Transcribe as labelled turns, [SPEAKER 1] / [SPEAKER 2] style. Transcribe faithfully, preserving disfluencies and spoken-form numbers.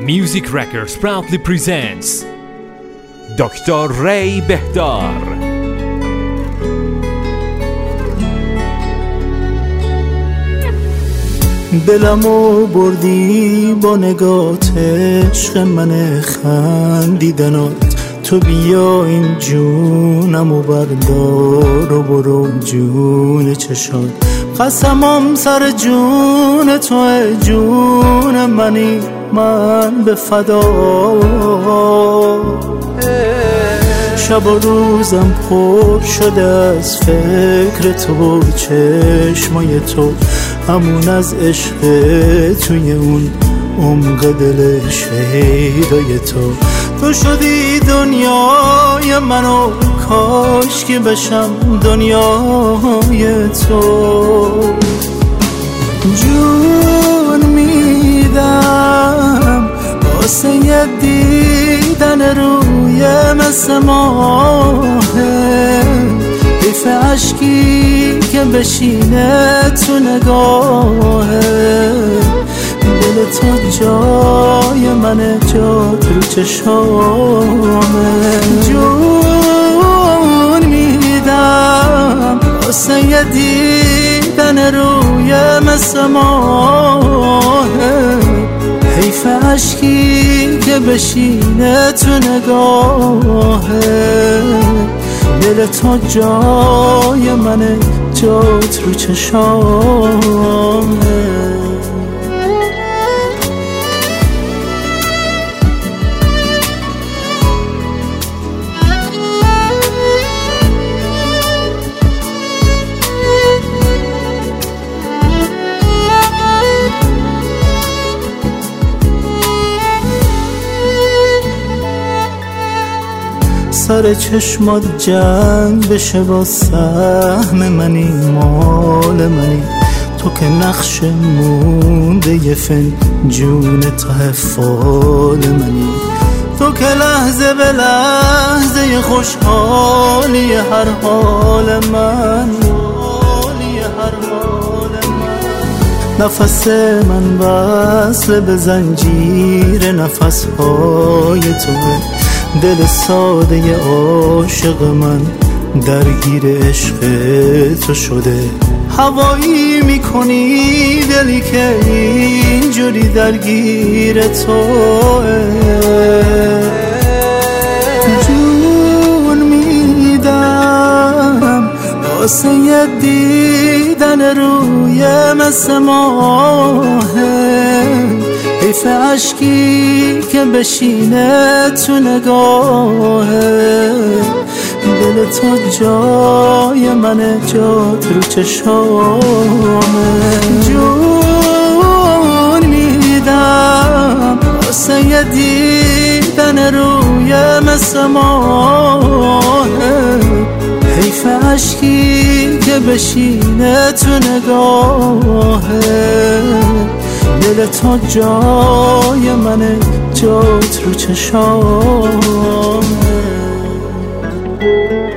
[SPEAKER 1] Music Records proudly presents دکتر ری بهدار.
[SPEAKER 2] دلمو بردی با نگات عشق من خندیدنات، تو بیا این جونمو بردار و برو جون چشات. قسمم سر جون تو جون منی، من به فدا. شب و روزم پر شده از فکر تو و چشمای تو، همون از عشق توی اون عمق دل شیدای تو. تو شدی دنیای منو، کاش که بشم دنیای تو. جون میدم واسه یه دیدن روی مثل ماهه، حیف عشقی که بشینه تو نگاهه. دل تو جای منه، جات رو چشامه. جون میدم واسه یه دیدن روی مثل ماهه، حیف عشقی که بشینه تو نگاهه. دل تو جای منه، جات رو چشامه. سر چشمات جنگ بشه با سهم منی، مال منی. تو که نقش مونده یه فنجون ته فال منی. تو که لحظه به لحظه خوشحالی هر حال من، نفس من وصل به زنجیر نفسهای توه. دل ساده عاشق من درگیر عشق تو شده. هوایی میکنی دلی که اینجوری درگیر توه. جون میدم واسه یه دیدن روی مثل ماهه، حیف عشقی که بشینه تو نگاهه. دل تو جای منه، جات رو چشامه. جون میدم واسه یه دیدن روی مثل ماهه، حیف عشقی که بشینه تو نگاهه. دل تو جای منه، جات رو چشامه.